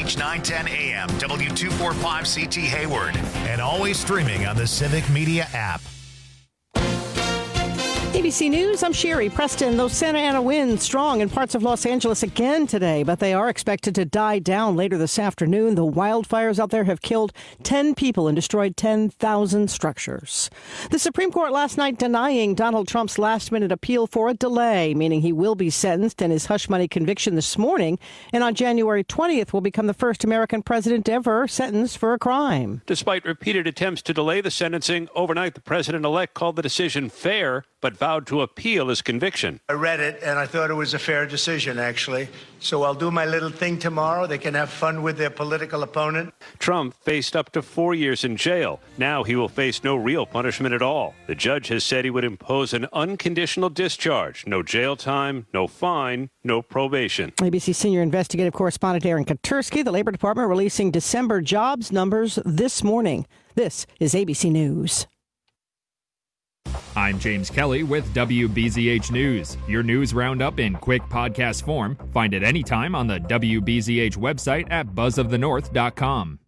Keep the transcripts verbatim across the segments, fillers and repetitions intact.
H nine ten A M, W two forty-five C T Hayward, and always streaming on the Civic Media app. A B C News, I'm Sherry Preston. Those Santa Ana winds strong in parts of Los Angeles again today, but they are expected to die down later this afternoon. The wildfires out there have killed ten people and destroyed ten thousand structures. The Supreme Court last night denying Donald Trump's last-minute appeal for a delay, meaning he will be sentenced in his hush money conviction this morning, and on January twentieth will become the first American president ever sentenced for a crime. Despite repeated attempts to delay the sentencing, overnight the president-elect called the decision fair, but vowed to appeal his conviction. I read it, and I thought it was a fair decision, actually. So I'll do my little thing tomorrow. They can have fun with their political opponent. Trump faced up to four years in jail. Now he will face no real punishment at all. The judge has said he would impose an unconditional discharge. No jail time, no fine, no probation. A B C senior investigative correspondent Aaron Katursky, the Labor Department releasing December jobs numbers this morning. This is A B C News. I'm James Kelly with W B Z H News. Your news roundup in quick podcast form. Find it anytime on the W B Z H website at buzz of the north dot com.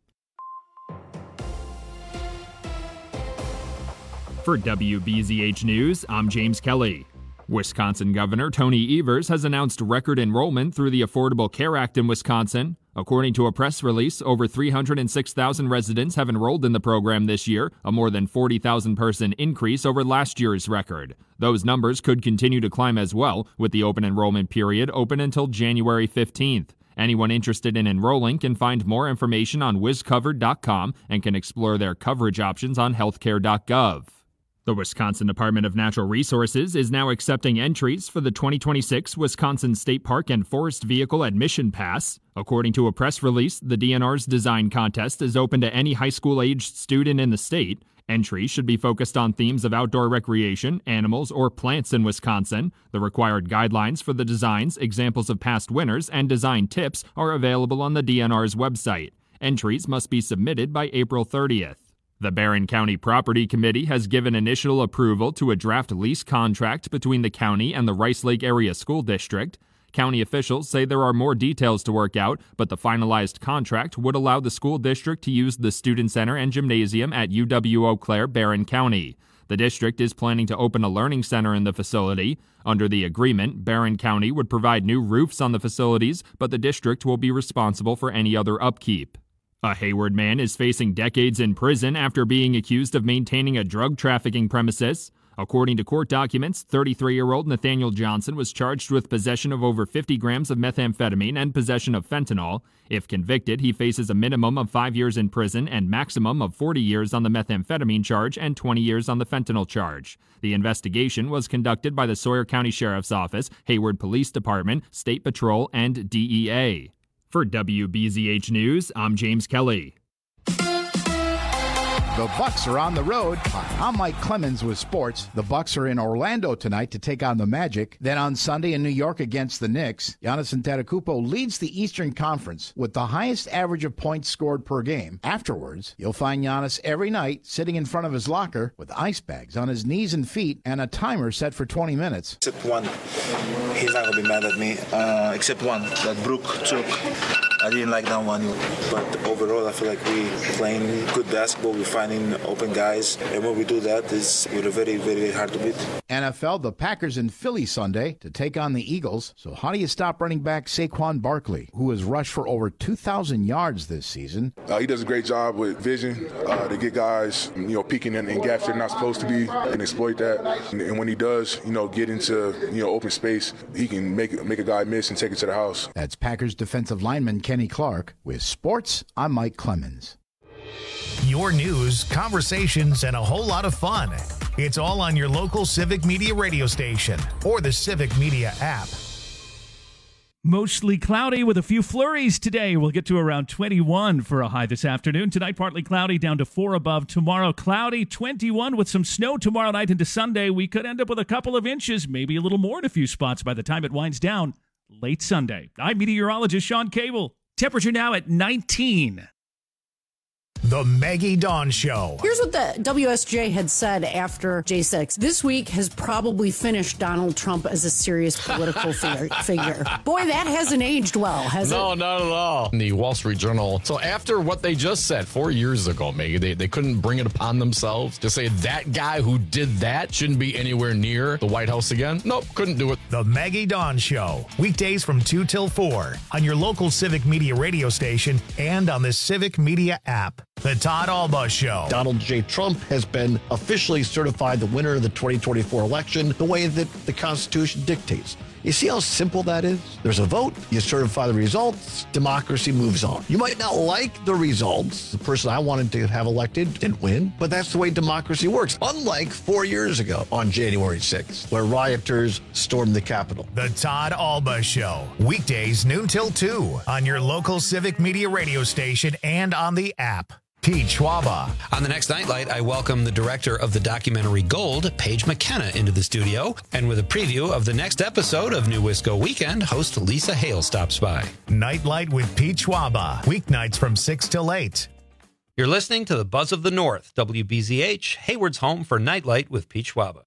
For W B Z H News, I'm James Kelly. Wisconsin Governor Tony Evers has announced record enrollment through the Affordable Care Act in Wisconsin. According to a press release, over three hundred six thousand residents have enrolled in the program this year, a more than forty thousand person increase over last year's record. Those numbers could continue to climb as well, with the open enrollment period open until January fifteenth. Anyone interested in enrolling can find more information on wiz covered dot com and can explore their coverage options on healthcare dot gov. The Wisconsin Department of Natural Resources is now accepting entries for the twenty twenty-six Wisconsin State Park and Forest Vehicle Admission Pass. According to a press release, the D N R's design contest is open to any high school-aged student in the state. Entries should be focused on themes of outdoor recreation, animals, or plants in Wisconsin. The required guidelines for the designs, examples of past winners, and design tips are available on the D N R's website. Entries must be submitted by April thirtieth. The Barron County Property Committee has given initial approval to a draft lease contract between the county and the Rice Lake Area School District. County officials say there are more details to work out, but the finalized contract would allow the school district to use the student center and gymnasium at U W Eau Claire, Barron County. The district is planning to open a learning center in the facility. Under the agreement, Barron County would provide new roofs on the facilities, but the district will be responsible for any other upkeep. A Hayward man is facing decades in prison after being accused of maintaining a drug trafficking premises. According to court documents, thirty-three-year-old Nathaniel Johnson was charged with possession of over fifty grams of methamphetamine and possession of fentanyl. If convicted, he faces a minimum of five years in prison and maximum of forty years on the methamphetamine charge and twenty years on the fentanyl charge. The investigation was conducted by the Sawyer County Sheriff's Office, Hayward Police Department, State Patrol, and D E A. For W B Z H News, I'm James Kelly. The Bucks are on the road. I'm Mike Clemens with sports. The Bucks are in Orlando tonight to take on the Magic. Then on Sunday in New York against the Knicks. Giannis Antetokounmpo leads the Eastern Conference with the highest average of points scored per game. Afterwards, you'll find Giannis every night sitting in front of his locker with ice bags on his knees and feet and a timer set for twenty minutes. Except one. He's not going to be mad at me. Uh, except one that Brook took. I didn't like that one. But overall, I feel like we're playing good basketball. We're finding open guys. And when we do that, it's, we're very, very, very hard to beat. N F L, the Packers in Philly Sunday to take on the Eagles. So how do you stop running back Saquon Barkley, who has rushed for over two thousand yards this season? Uh, he does a great job with vision uh, to get guys, you know, peeking in, in gaps they're not supposed to be and exploit that. And, and when he does, you know, get into, you know, open space, he can make, make a guy miss and take it to the house. That's Packers defensive lineman Kenny Clark. With sports, I'm Mike Clemens. Your news, conversations, and a whole lot of fun. It's all on your local Civic Media radio station or the Civic Media app. Mostly cloudy with a few flurries today. We'll get to around twenty-one for a high this afternoon. Tonight, partly cloudy, down to four above. Tomorrow, cloudy, twenty-one with some snow tomorrow night into Sunday. We could end up with a couple of inches, maybe a little more in a few spots by the time it winds down late Sunday. I'm meteorologist Sean Cable. Temperature now at nineteen. The Maggie Dawn Show. Here's what the W S J had said after J six. This week has probably finished Donald Trump as a serious political figure. figure. Boy, that hasn't aged well, has no, it? No, not at all. In the Wall Street Journal. So after what they just said four years ago, Maggie, they, they couldn't bring it upon themselves to say that guy who did that shouldn't be anywhere near the White House again. Nope, couldn't do it. The Maggie Dawn Show. Weekdays from two till four on your local Civic Media radio station and on the Civic Media app. The Todd Alba Show. Donald J. Trump has been officially certified the winner of the twenty twenty-four election the way that the Constitution dictates. You see how simple that is? There's a vote, you certify the results, democracy moves on. You might not like the results. The person I wanted to have elected didn't win, but that's the way democracy works. Unlike four years ago on January sixth, where rioters stormed the Capitol. The Todd Alba Show. Weekdays noon till two on your local Civic Media radio station and on the app. Pete Schwaba. On the next Nightlight, I welcome the director of the documentary Gold, Paige McKenna, into the studio. And with a preview of the next episode of New Wisco Weekend, host Lisa Hale stops by. Nightlight with Pete Schwaba. Weeknights from six till eight. You're listening to the Buzz of the North, W B Z H, Hayward's home for Nightlight with Pete Schwaba.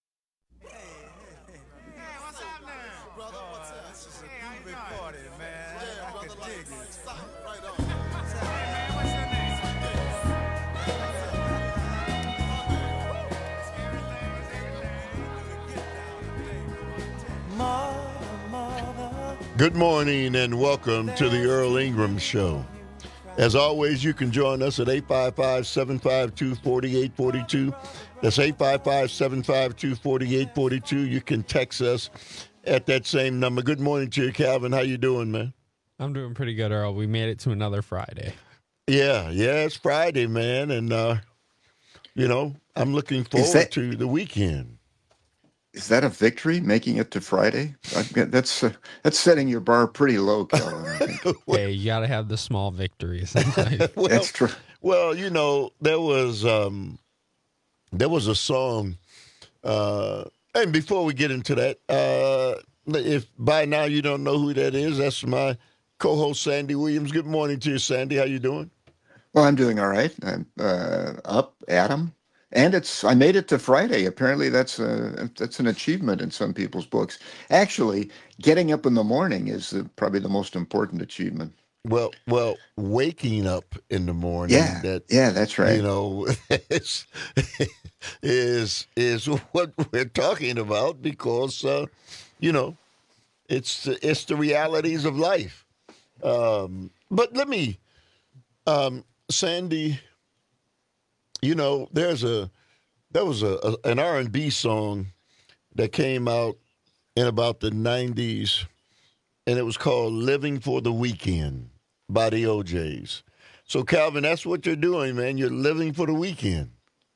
Good morning and welcome to the Earl Ingram Show. As always, you can join us at eight five five, seven five two, four eight four two. That's eight five five, seven five two, four eight four two. You can text us at that same number. Good morning to you, Calvin. How you doing, man? I'm doing pretty good, Earl. We made it to another Friday. Yeah, yeah, it's Friday, man. And, uh, you know, I'm looking forward that- to the weekend. Is that a victory, making it to Friday? That's uh, that's setting your bar pretty low, Calvin. Hey, you got to have the small victories. well, That's true. Well, you know, there was um, there was a song, uh, and before we get into that, uh, if by now you don't know who that is, that's my co-host Sandy Williams. Good morning to you, Sandy. How you doing? Well, I'm doing all right. I'm uh, up, Adam. And it's I made it to Friday. Apparently, that's a that's an achievement in some people's books. Actually, getting up in the morning is the, probably the most important achievement. Well, well, waking up in the morning. Yeah, that, yeah, that's right. You know, is is is what we're talking about because uh, you know, it's it's the realities of life. Um, but let me, um, Sandy. You know, there's a there was a, a an R and B song that came out in about the nineties, and it was called "Living for the Weekend" by the O Js. So, Calvin, that's what you're doing, man. You're living for the weekend.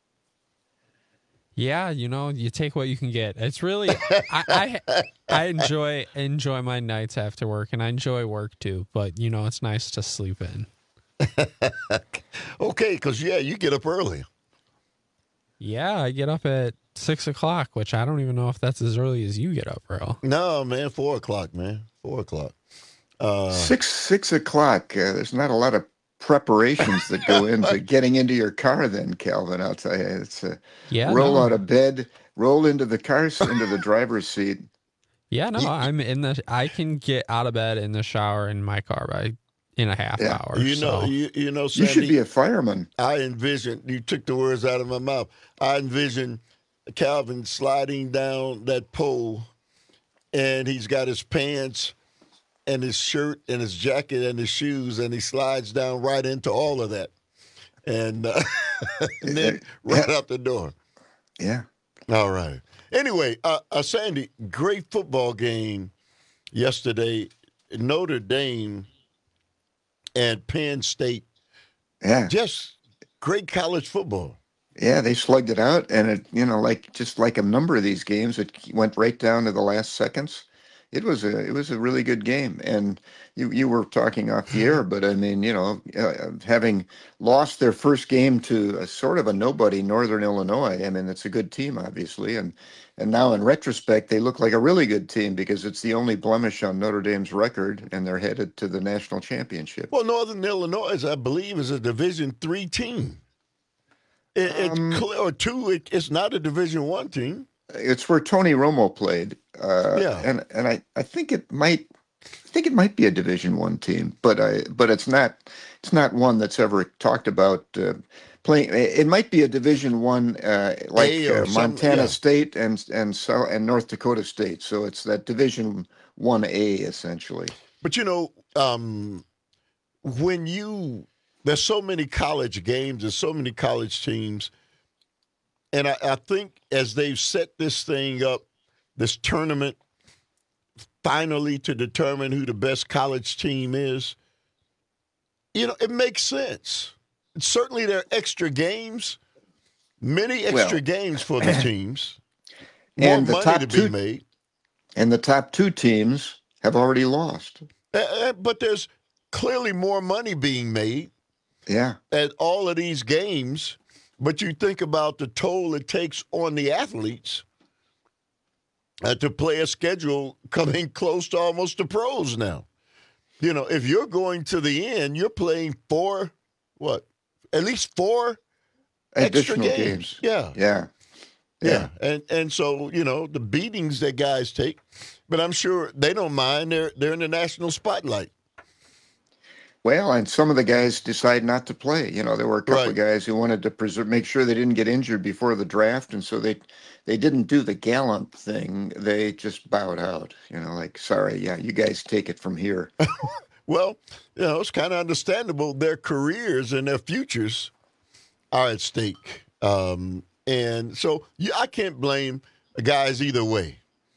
Yeah, you know, you take what you can get. It's really I, I I enjoy enjoy my nights after work, and I enjoy work too. But you know, it's nice to sleep in. Okay, because, yeah, you get up early. Yeah, I get up at six o'clock, which I don't even know if that's as early as you get up, Earl. No, man, four o'clock, man. Four o'clock. Uh, six six o'clock. Uh, there's not a lot of preparations that go into getting into your car then, Calvin. I'll tell you. It's a yeah, roll no. out of bed, roll into the car, into the driver's seat. Yeah, no, I'm in the, I can get out of bed in the shower in my car by in a half Yeah. hour. You know, so. you, you know, You Sandy, should be a fireman. I envision, you took the words out of my mouth. I envision Calvin sliding down that pole, and he's got his pants and his shirt and his jacket and his shoes, and he slides down right into all of that. And, uh, and then right out the door. Yeah. All right. Anyway, uh, uh, Sandy, great football game yesterday. Notre Dame and Penn State. Yeah. Just great college football. Yeah, they slugged it out, and it, you know, like just like a number of these games, it went right down to the last seconds. it was a it was a really good game. And you you were talking off the air, but I mean, you know, uh, having lost their first game to a sort of a nobody, Northern Illinois. I mean, it's a good team, obviously, and and now in retrospect, they look like a really good team because it's the only blemish on Notre Dame's record, and they're headed to the national championship. Well, Northern Illinois, I believe, is a Division three team. It, it's Um, clear, or two. It, it's not a Division one team. It's where Tony Romo played. Uh, Yeah. and and I, I think it might I think it might be a Division One team, but I but it's not it's not one that's ever talked about uh, playing. It might be a Division One uh, like A or uh, some- Montana yeah. State and and so and North Dakota State. So it's that Division One A essentially. But you know, um, when you there's so many college games, there's so many college teams, and I, I think as they've set this thing up, this tournament, finally to determine who the best college team is, you know, it makes sense. Certainly, there are extra games, many extra Well, games for the teams, more and the money top to be two made. and the top two teams have already lost. Uh, uh, but there's clearly more money being made Yeah. at all of these games. But you think about the toll it takes on the athletes uh, to play a schedule coming close to almost the pros now. You know, if you're going to the end, you're playing four, what, at least four extra Additional games. games. Yeah. Yeah. Yeah. And and so, you know, the beatings that guys take, but I'm sure they don't mind. They're they're in the national spotlight. Well, and some of the guys decide not to play. You know, there were a couple Right. of guys who wanted to preserve, make sure they didn't get injured before the draft, and so they they didn't do the gallant thing. They just bowed out. You know, like, sorry, yeah, you guys take it from here. Well, you know, it's kind of understandable. Their careers and their futures are at stake. Um, and so yeah, I can't blame the guys either way.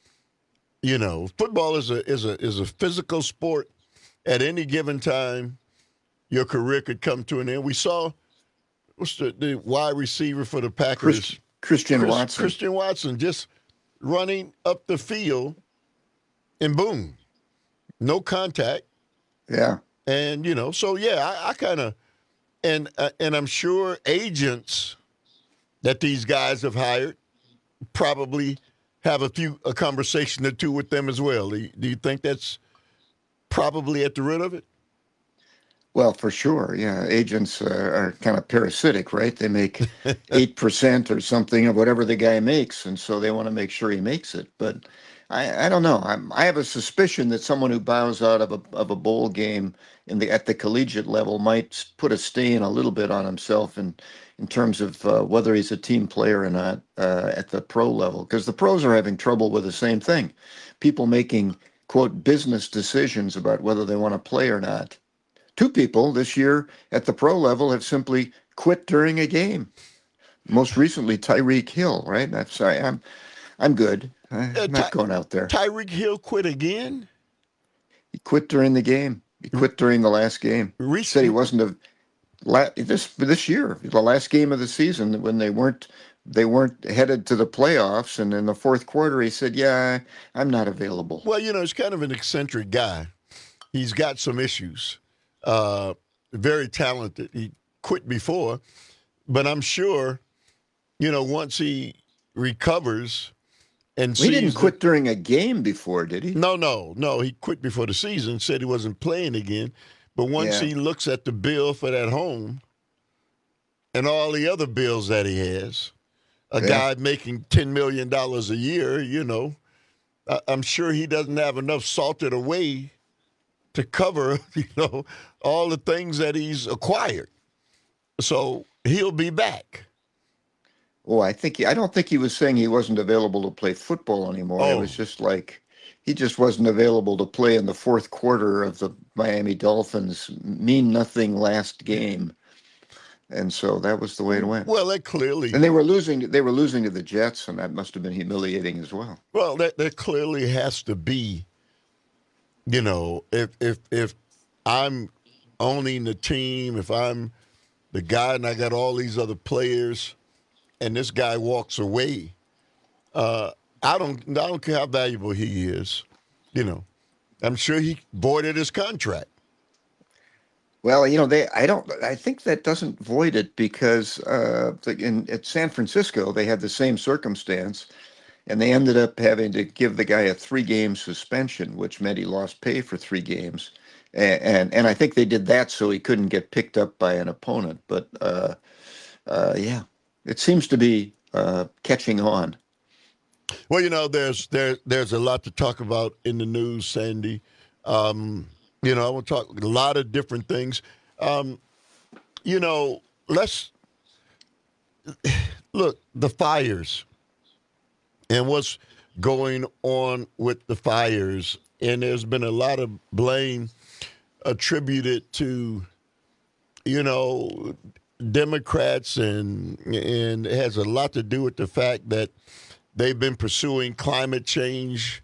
You know, football is a is a is a physical sport. At any given time, your career could come to an end. We saw what's the, the wide receiver for the Packers? Chris, Christian Chris- Watson. Christian Watson just running up the field, and boom, no contact. Yeah. And you know, so yeah, I, I kind of, and uh, and I'm sure agents that these guys have hired probably have a few a conversation or two with them as well. Do you, do you think that's probably at the root of it? Well, for sure, yeah. Agents uh, are kind of parasitic, right? They make eight percent or something of whatever the guy makes, and so they want to make sure he makes it. But I, I don't know. I'm, I have a suspicion that someone who bows out of a of a bowl game in the at the collegiate level might put a stain a little bit on himself in in terms of uh, whether he's a team player or not uh, at the pro level, because the pros are having trouble with the same thing. People making quote business decisions about whether they want to play or not. Two people this year at the pro level have simply quit during a game. Most recently, Tyreek Hill, right? I'm sorry, I'm I'm good. I'm Uh, not Ty- going out there. Tyreek Hill quit again? He quit during the game. He quit during the last game. He said he wasn't a la, this this year, the last game of the season when they weren't they weren't headed to the playoffs, and in the fourth quarter he said, "Yeah, I'm not available." Well, you know, he's kind of an eccentric guy. He's got some issues. Uh, very talented. He quit before, but I'm sure, you know, once he recovers and He didn't sees quit during a game before, did he? No, no, no. He quit before the season, said he wasn't playing again. But once Yeah. he looks at the bill for that home and all the other bills that he has, a Yeah. guy making ten million dollars a year, you know, I- I'm sure he doesn't have enough salted away to cover, you know, all the things that he's acquired. So he'll be back. Oh, I think he, I don't think he was saying he wasn't available to play football anymore. It Oh. was just like he just wasn't available to play in the fourth quarter of the Miami Dolphins' mean nothing last game, and so that was the way it went. Well, that clearly, And they were losing. They were losing to the Jets, and that must have been humiliating as well. well, that, that clearly has to be, you know, if if if I'm owning the team, if I'm the guy and I got all these other players, and this guy walks away, uh, I don't I don't care how valuable he is. you know, I'm sure he voided his contract. Well, you know, they. I don't. I think that doesn't void it because uh, in at San Francisco they had the same circumstance, and they ended up having to give the guy a three-game suspension, which meant he lost pay for three games, and and, and I think they did that so he couldn't get picked up by an opponent. But uh, uh, yeah, it seems to be uh, catching on. Well, you know, there's there there's a lot to talk about in the news, Sandy. Um, You know, I want to talk a lot of different things. Um, you know, let's look, the fires and what's going on with the fires. And there's been a lot of blame attributed to, you know, Democrats, and and it has a lot to do with the fact that they've been pursuing climate change,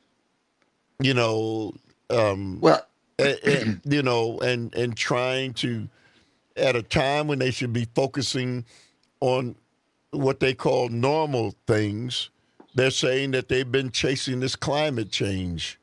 you know, um, well, and, and, you know, and and trying to, at a time when they should be focusing on what they call normal things, they're saying that they've been chasing this climate change.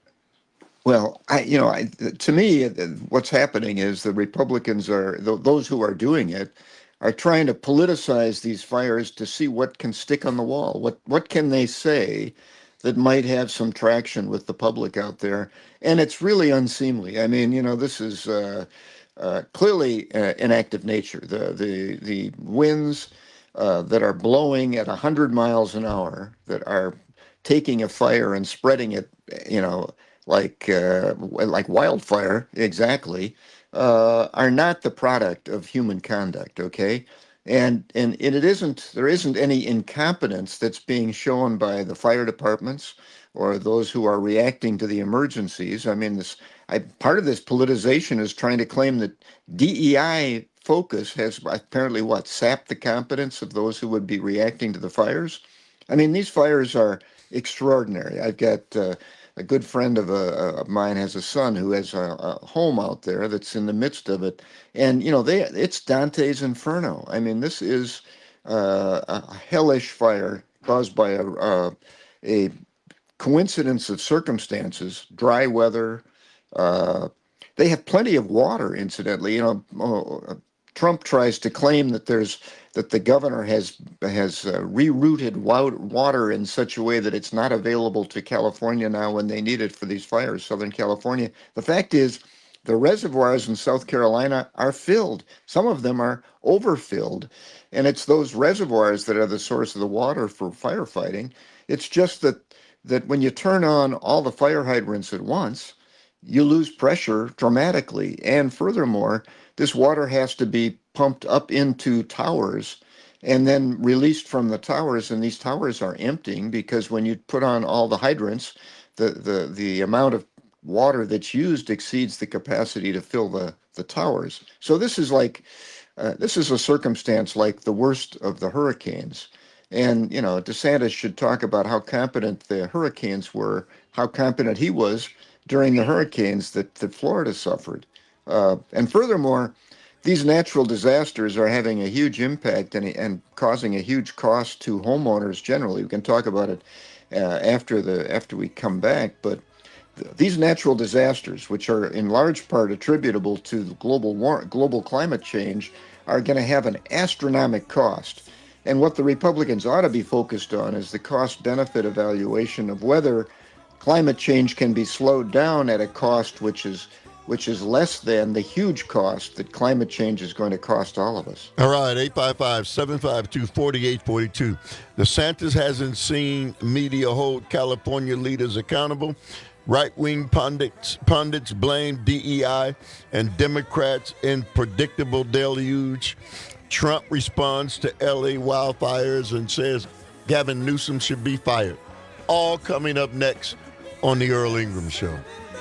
Well, I, you know, I, to me, what's happening is the Republicans are, those who are doing it, are trying to politicize these fires to see what can stick on the wall. What what can they say that might have some traction with the public out there? And it's really unseemly. I mean, you know, this is uh, uh, clearly uh, an act of nature. The the the winds uh, that are blowing at one hundred miles an hour, that are taking a fire and spreading it, you know, like uh, like wildfire, exactly, uh, are not the product of human conduct. Okay, and and it isn't. There isn't any incompetence that's being shown by the fire departments or those who are reacting to the emergencies. I mean, this I, part of this politicization is trying to claim that D E I focus has apparently what sapped the competence of those who would be reacting to the fires. I mean, these fires are extraordinary. I've got. Uh, A good friend of, a, of mine has a son who has a, a home out there that's in the midst of it. And, you know, they it's Dante's Inferno. I mean, this is uh, a hellish fire caused by a, a, a coincidence of circumstances, dry weather. Uh, they have plenty of water, incidentally. You know, uh, Trump tries to claim that there's that the governor has has uh, rerouted water in such a way that it's not available to California now when they need it for these fires, Southern California. The fact is, the reservoirs in South Carolina are filled. Some of them are overfilled, and it's those reservoirs that are the source of the water for firefighting. It's just that that when you turn on all the fire hydrants at once, you lose pressure dramatically. And furthermore, this water has to be pumped up into towers and then released from the towers, and these towers are emptying because when you put on all the hydrants, the the, the amount of water that's used exceeds the capacity to fill the, the towers. So this is like, uh, this is a circumstance like the worst of the hurricanes. And, you know, DeSantis should talk about how competent the hurricanes were, how competent he was during the hurricanes that, that Florida suffered. Uh, and furthermore, these natural disasters are having a huge impact and, and causing a huge cost to homeowners generally. We can talk about it uh, after the after we come back. But th- these natural disasters, which are in large part attributable to the global war, global climate change, are going to have an astronomical cost. And what the Republicans ought to be focused on is the cost-benefit evaluation of whether climate change can be slowed down at a cost which is which is less than the huge cost that climate change is going to cost all of us. All right, eight five five, seven five two, four eight four two. DeSantis hasn't seen media hold California leaders accountable. Right-wing pundits, pundits blame D E I and Democrats in predictable deluge. Trump responds to L A wildfires and says Gavin Newsom should be fired. All coming up next on the Earl Ingram Show.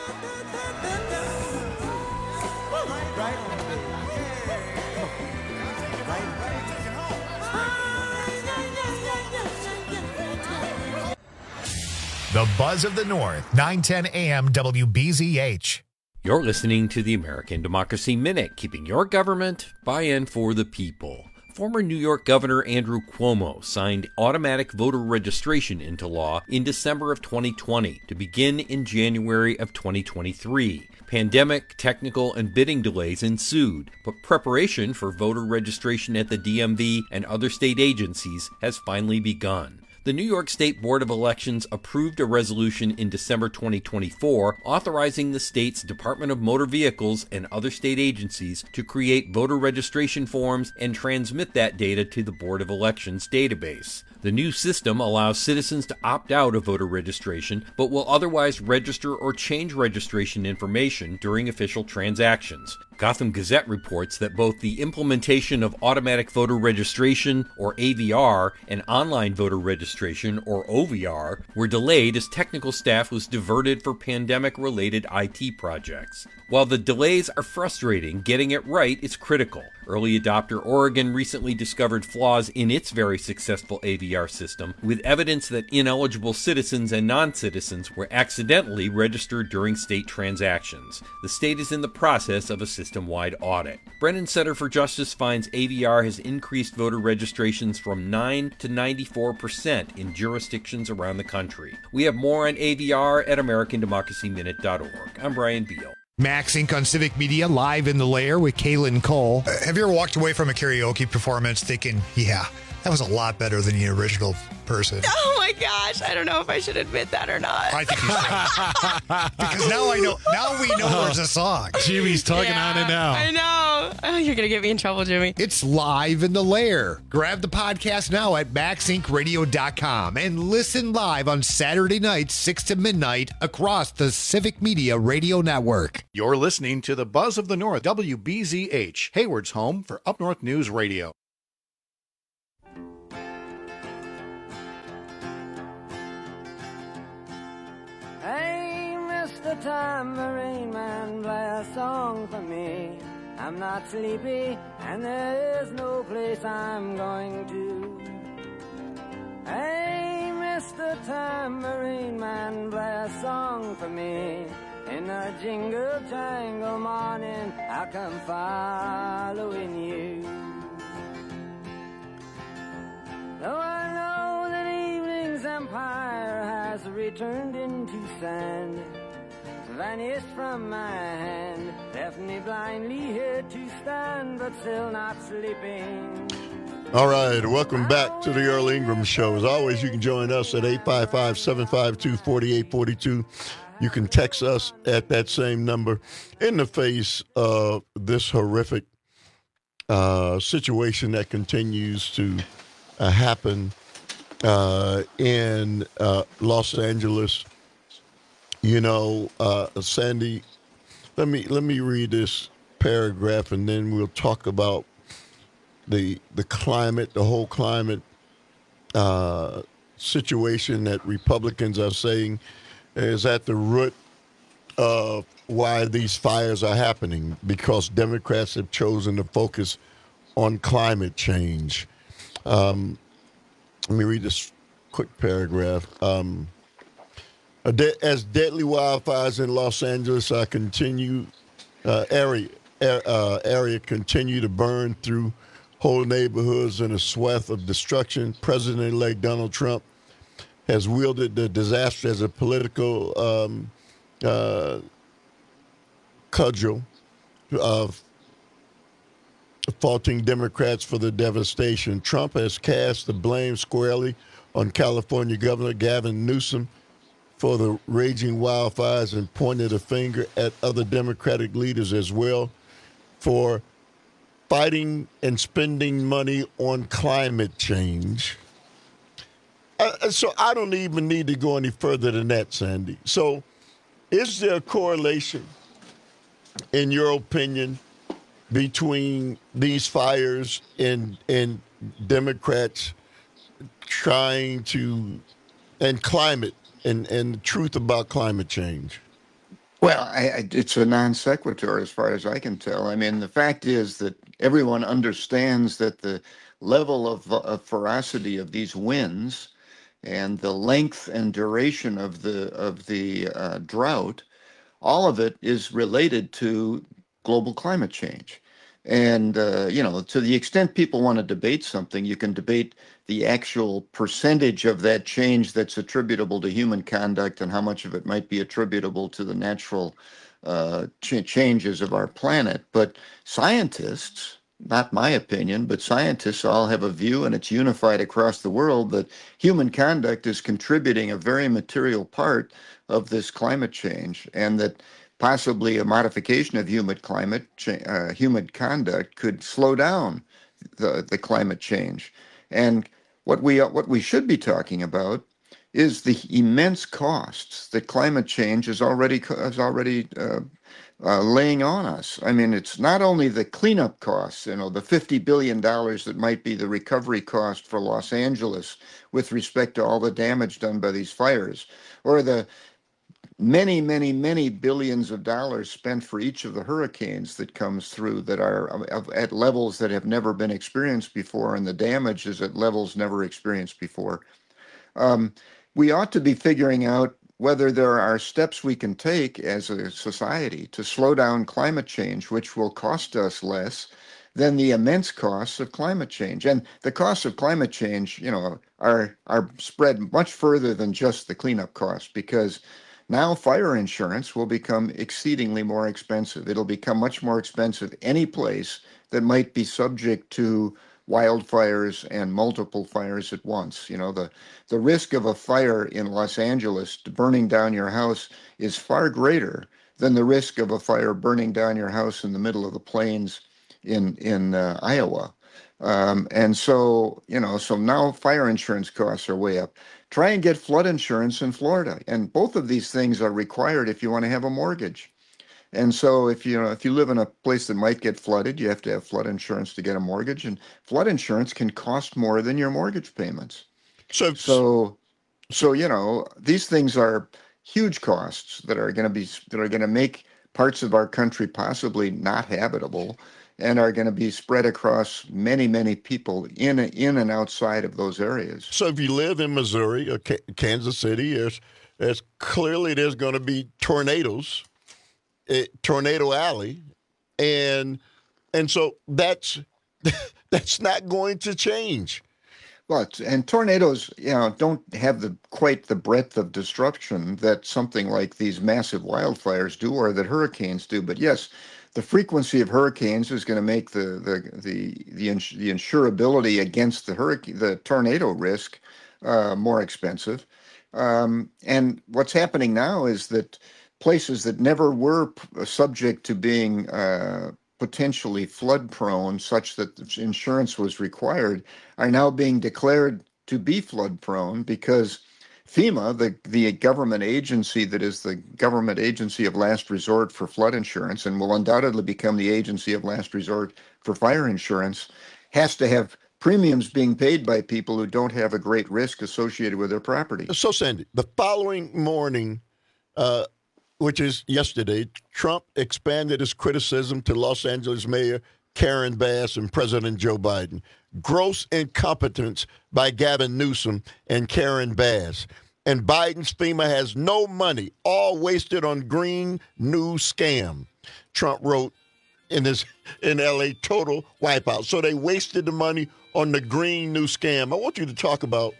The Buzz of the North, nine ten A M W B Z H. You're listening to the American Democracy Minute, keeping your government by and for the people. Former New York Governor Andrew Cuomo signed automatic voter registration into law in December of twenty twenty to begin in January of twenty twenty-three. Pandemic, technical, and bidding delays ensued, but preparation for voter registration at the D M V and other state agencies has finally begun. The New York State Board of Elections approved a resolution in December twenty twenty-four authorizing the state's Department of Motor Vehicles and other state agencies to create voter registration forms and transmit that data to the Board of Elections database. The new system allows citizens to opt out of voter registration, but will otherwise register or change registration information during official transactions. Gotham Gazette reports that both the implementation of automatic voter registration, or A V R, and online voter registration, or O V R, were delayed as technical staff was diverted for pandemic-related I T projects. While the delays are frustrating, getting it right is critical. Early adopter Oregon recently discovered flaws in its very successful A V R system, with evidence that ineligible citizens and non-citizens were accidentally registered during state transactions. The state is in the process of a system-wide audit. Brennan Center for Justice finds A V R has increased voter registrations from nine to ninety-four percent in jurisdictions around the country. We have more on A V R at American Democracy Minute dot org. I'm Brian Beal. Max Incorporated on Civic Media, live in the lair with Kaylin Cole. Uh, have you ever walked away from a karaoke performance thinking, yeah, that was a lot better than the original person? Oh my gosh, I don't know if I should admit that or not. I think you should. Because now I know, now we know there's a song. Jimmy's tugging Yeah, on it now. I know. Oh, you're going to get me in trouble, Jimmy. It's live in the lair. Grab the podcast now at max inc radio dot com and listen live on Saturday nights, six to midnight, across the Civic Media Radio Network. You're listening to the Buzz of the North, W B Z H, Hayward's home for Up North News Radio. Hey, Mister Tambourine Man, play a song for me. I'm not sleepy, and there is no place I'm going to. Hey, Mister Tambourine Man, play a song for me. In the jingle jangle morning, I come following you. Though I know that evening's empire has returned into sand, vanished from my hand, left me blindly here to stand, but still not sleeping. All right, welcome back to the Earl Ingram Show. As always, you can join us at eight five five, seven five two, four eight four two. You can text us at that same number. In the face of this horrific uh, situation that continues to uh, happen uh, in uh, Los Angeles, you know, uh, Sandy, let me let me read this paragraph, and then we'll talk about the the climate, the whole climate uh, situation that Republicans are saying is at the root of why these fires are happening, because Democrats have chosen to focus on climate change. Um, let me read this quick paragraph. Um, as deadly wildfires in Los Angeles uh, continue, uh, area uh, area continue to burn through whole neighborhoods in a swath of destruction, President-elect Donald Trump has wielded the disaster as a political um, uh, cudgel of faulting Democrats for the devastation. Trump has cast the blame squarely on California Governor Gavin Newsom for the raging wildfires and pointed a finger at other Democratic leaders as well for fighting and spending money on climate change. Uh, so I don't even need to go any further than that, Sandy. So is there a correlation, in your opinion, between these fires and, and Democrats trying to, and climate, and, and the truth about climate change? Well, I, I, it's a non sequitur as far as I can tell. I mean, the fact is that everyone understands that the level of, of ferocity of these winds and the length and duration of the of the uh, drought, all of it is related to global climate change. And, uh, you know, to the extent people want to debate something, you can debate the actual percentage of that change that's attributable to human conduct and how much of it might be attributable to the natural uh, ch- changes of our planet. But scientists, not my opinion, but scientists all have a view, and it's unified across the world, that human conduct is contributing a very material part of this climate change, and that possibly a modification of human climate, uh, human conduct could slow down the, the climate change. And what we what we should be talking about is the immense costs that climate change is already is already uh, uh, laying on us. I mean, it's not only the cleanup costs, you know, the fifty billion dollars that might be the recovery cost for Los Angeles with respect to all the damage done by these fires, or the many, many, many billions of dollars spent for each of the hurricanes that comes through that are at levels that have never been experienced before, and the damage is at levels never experienced before. Um, we ought to be figuring out whether there are steps we can take as a society to slow down climate change, which will cost us less than the immense costs of climate change. And the costs of climate change, you know, are are spread much further than just the cleanup costs, because now fire insurance will become exceedingly more expensive. It'll become much more expensive any place that might be subject to wildfires and multiple fires at once. You know, the, the risk of a fire in Los Angeles burning down your house is far greater than the risk of a fire burning down your house in the middle of the plains in, in uh, Iowa. Um, and so, you know, so now fire insurance costs are way up. Try and get flood insurance in Florida. And both of these things are required if you want to have a mortgage. And so if you know, if you live in a place that might get flooded, you have to have flood insurance to get a mortgage. And flood insurance can cost more than your mortgage payments. So, so, so you know, these things are huge costs that are going to be that are going to make parts of our country possibly not habitable, and are going to be spread across many, many people in in and outside of those areas. So if you live in Missouri or Kansas City, there's, there's clearly there's going to be tornadoes, uh, Tornado Alley, and and so that's that's not going to change. Well, and tornadoes, you know, don't have the quite the breadth of destruction that something like these massive wildfires do, or that hurricanes do. But yes, the frequency of hurricanes is going to make the the the the, ins- the insurability against the hurricane, the tornado risk, uh, more expensive. Um, and what's happening now is that places that never were p- subject to being uh, potentially flood prone, such that insurance was required, are now being declared to be flood prone because FEMA, the, the government agency that is the government agency of last resort for flood insurance and will undoubtedly become the agency of last resort for fire insurance, has to have premiums being paid by people who don't have a great risk associated with their property. So, Sandy, the following morning, uh, which is yesterday, Trump expanded his criticism to Los Angeles Mayor Karen Bass and President Joe Biden. Gross incompetence by Gavin Newsom and Karen Bass. And Biden's FEMA has no money, all wasted on green new scam. Trump wrote in his in L A, total wipeout. So they wasted the money on the green new scam. I want you to talk about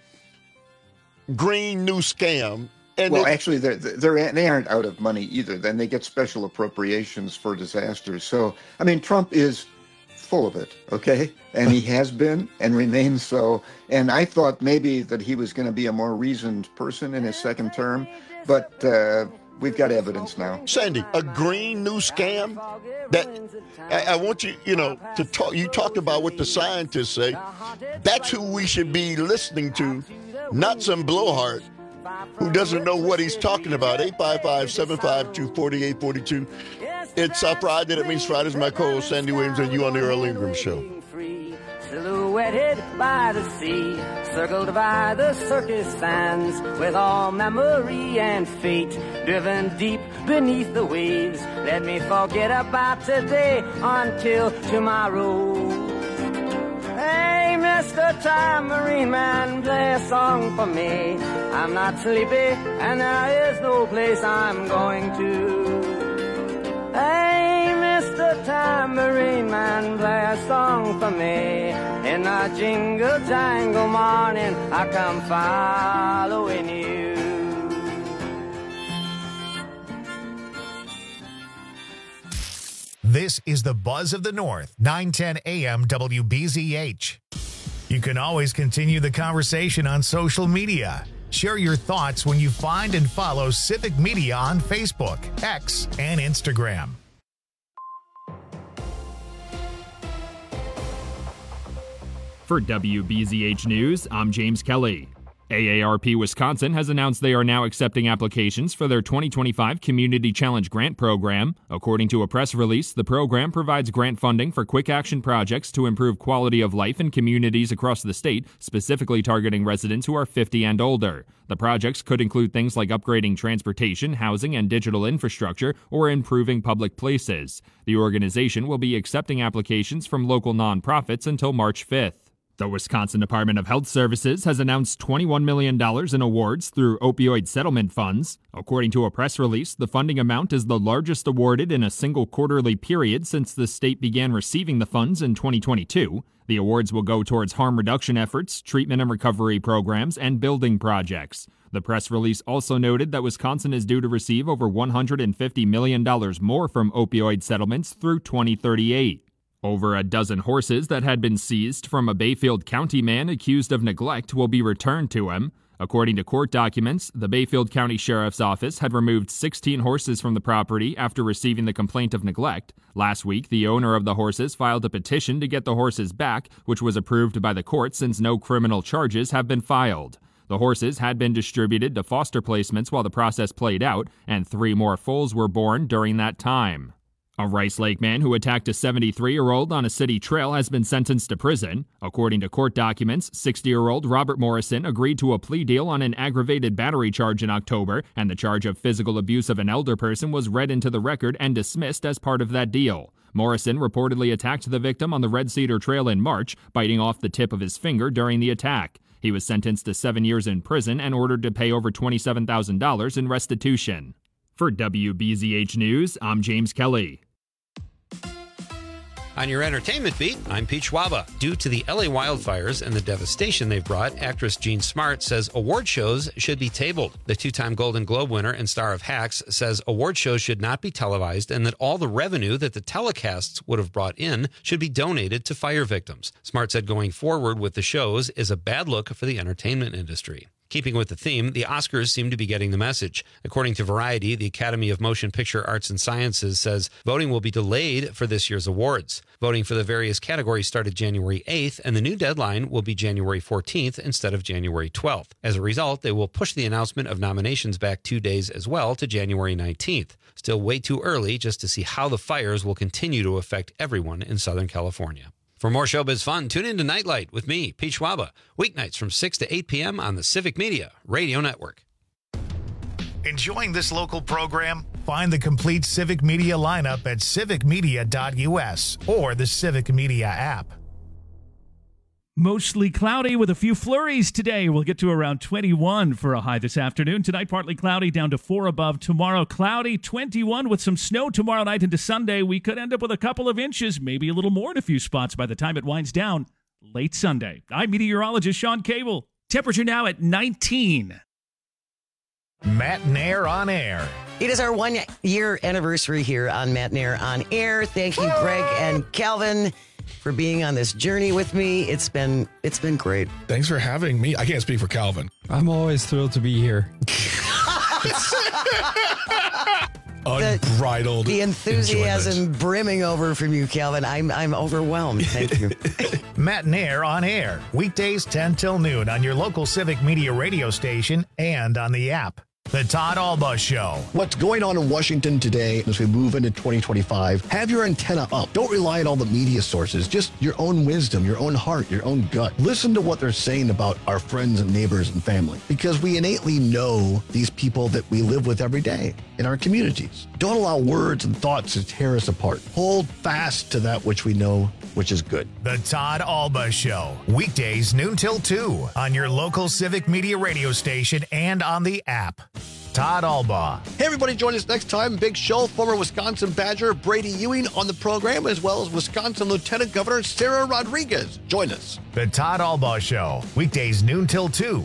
green new scam. And well, it, actually, they're, they're, they aren't out of money either. Then they get special appropriations for disasters. So, I mean, Trump is full of it, okay? And he has been and remains so. And I thought maybe that he was going to be a more reasoned person in his second term, but uh, we've got evidence now. Sandy, a green new scam? That I, I want you, you know, to talk. You talked about what the scientists say. That's who we should be listening to, not some blowhard who doesn't know what he's talking about. eight five five, seven five two, four eight four two. It's uh, Friday. That means Friday's my co-host, Sandy Williams, and you on the Earl Ingram Show. Silhouetted by the sea, circled by the circus sands, with all memory and fate driven deep beneath the waves. Let me forget about today until tomorrow. Hey, Mister Tambourine Man, play a song for me. I'm not sleepy, and there is no place I'm going to. Hey, Mister the tambourine man play a song for me. In the jingle jangle morning, I come following you. This is the Buzz of the North, nine ten A M W B Z H. You can always continue the conversation on social media. Share your thoughts when you find and follow Civic Media on Facebook, X, and Instagram. For W B Z H News, I'm James Kelly. A A R P Wisconsin has announced they are now accepting applications for their twenty twenty-five Community Challenge Grant Program. According to a press release, the program provides grant funding for quick action projects to improve quality of life in communities across the state, specifically targeting residents who are fifty and older. The projects could include things like upgrading transportation, housing, and digital infrastructure, or improving public places. The organization will be accepting applications from local nonprofits until March fifth. The Wisconsin Department of Health Services has announced twenty-one million dollars in awards through opioid settlement funds. According to a press release, the funding amount is the largest awarded in a single quarterly period since the state began receiving the funds in twenty twenty-two. The awards will go towards harm reduction efforts, treatment and recovery programs, and building projects. The press release also noted that Wisconsin is due to receive over one hundred fifty million dollars more from opioid settlements through twenty thirty-eight. Over a dozen horses that had been seized from a Bayfield County man accused of neglect will be returned to him. According to court documents, the Bayfield County Sheriff's Office had removed sixteen horses from the property after receiving the complaint of neglect. Last week, the owner of the horses filed a petition to get the horses back, which was approved by the court since no criminal charges have been filed. The horses had been distributed to foster placements while the process played out, and three more foals were born during that time. A Rice Lake man who attacked a seventy-three-year-old on a city trail has been sentenced to prison. According to court documents, sixty-year-old Robert Morrison agreed to a plea deal on an aggravated battery charge in October, and the charge of physical abuse of an elder person was read into the record and dismissed as part of that deal. Morrison reportedly attacked the victim on the Red Cedar Trail in March, biting off the tip of his finger during the attack. He was sentenced to seven years in prison and ordered to pay over twenty-seven thousand dollars in restitution. For W B Z H News, I'm James Kelly. On your entertainment beat, I'm Pete Schwaba. Due to the L A wildfires and the devastation they've brought, actress Jean Smart says award shows should be tabled. The two-time Golden Globe winner and star of Hacks says award shows should not be televised and that all the revenue that the telecasts would have brought in should be donated to fire victims. Smart said going forward with the shows is a bad look for the entertainment industry. Keeping with the theme, the Oscars seem to be getting the message. According to Variety, the Academy of Motion Picture Arts and Sciences says voting will be delayed for this year's awards. Voting for the various categories started January eighth, and the new deadline will be January fourteenth instead of January twelfth. As a result, they will push the announcement of nominations back two days as well to January nineteenth. Still way too early just to see how the fires will continue to affect everyone in Southern California. For more showbiz fun, tune in to Nightlight with me, Pete Schwaba, weeknights from six to eight p.m. on the Civic Media Radio Network. Enjoying this local program? Find the complete Civic Media lineup at civic media dot u s or the Civic Media app. Mostly cloudy with a few flurries today. We'll get to around twenty-one for a high this afternoon. Tonight, partly cloudy, down to four above. Tomorrow, cloudy, twenty-one with some snow tomorrow night into Sunday. We could end up with a couple of inches, maybe a little more in a few spots by the time it winds down late Sunday. I'm meteorologist Sean Cable. Temperature now at nineteen. Matt Nair on air. It is our one-year anniversary here on Matt Nair on air. Thank you, Greg and Calvin, for being on this journey with me. It's been it's been great. Thanks for having me. I can't speak for Calvin. I'm always thrilled to be here. Unbridled. The, the enthusiasm enjoyment. brimming over from you, Calvin. I'm I'm overwhelmed. Thank you. Matt Nair on air. Weekdays ten till noon on your local Civic Media radio station and on the app. The Todd Alba Show. What's going on in Washington today as we move into twenty twenty-five? Have your antenna up. Don't rely on all the media sources. Just your own wisdom, your own heart, your own gut. Listen to what they're saying about our friends and neighbors and family, because we innately know these people that we live with every day in our communities. Don't allow words and thoughts to tear us apart. Hold fast to that which we know, which is good. The Todd Alba Show. Weekdays noon till two on your local Civic Media radio station and on the app. Todd Albaugh. Hey, everybody, join us next time. Big show. Former Wisconsin Badger Brady Ewing on the program, as well as Wisconsin Lieutenant Governor Sarah Rodriguez. Join us. The Todd Albaugh Show, weekdays noon till two.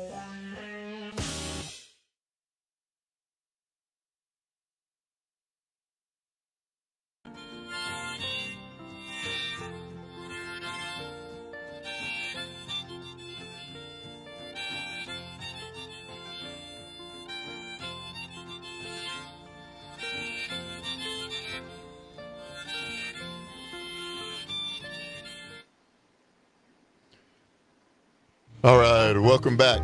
All right, welcome back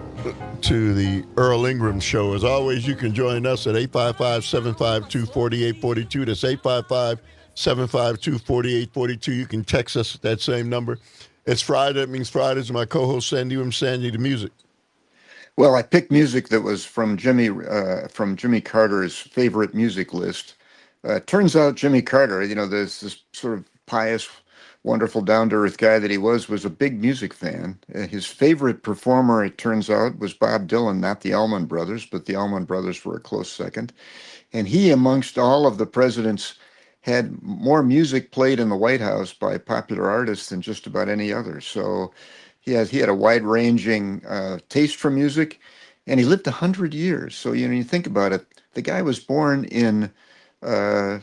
to the Earl Ingram Show. As always, you can join us at eight five five, seven five two, four eight four two. That's eight five five, seven five two, four eight four two. You can text us at that same number. It's Friday. That means Fridays. My co-host, Sandy Wim, Sandy, the music. Well, I picked music that was from Jimmy uh, from Jimmy Carter's favorite music list. Uh, turns out Jimmy Carter, you know, this, this sort of pious, wonderful, down-to-earth guy that he was, was a big music fan. Uh, his favorite performer, it turns out, was Bob Dylan, not the Allman Brothers, but the Allman Brothers were a close second. And he, amongst all of the presidents, had more music played in the White House by popular artists than just about any other. So he has he had a wide-ranging uh, taste for music, and he lived one hundred years. So, you know, you think about it, the guy was born in uh,